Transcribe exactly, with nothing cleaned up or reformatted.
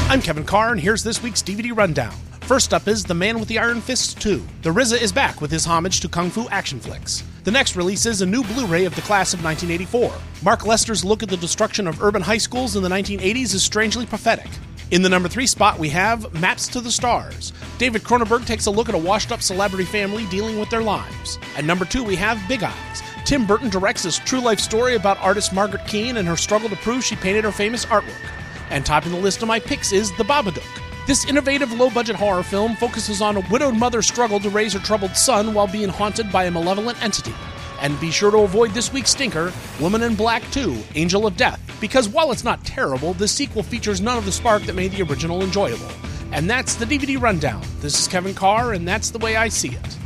I'm Kevin Carr, and here's this week's D V D rundown. First up is The Man with the Iron Fist two. The R Z A is back with his homage to kung fu action flicks. The next release is a new Blu-ray of the class of nineteen eighty-four. Mark Lester's look at the destruction of urban high schools in the nineteen eighties is strangely prophetic. In the number three spot, we have Maps to the Stars. David Cronenberg takes a look at a washed-up celebrity family dealing with their lives. At number two, we have Big Eyes. Tim Burton directs his true-life story about artist Margaret Keane and her struggle to prove she painted her famous artwork. And topping the list of my picks is The Babadook. This innovative low-budget horror film focuses on a widowed mother's struggle to raise her troubled son while being haunted by a malevolent entity. And be sure to avoid this week's stinker, Woman in Black two, Angel of Death, because while it's not terrible, the sequel features none of the spark that made the original enjoyable. And that's the D V D rundown. This is Kevin Carr, and that's the way I see it.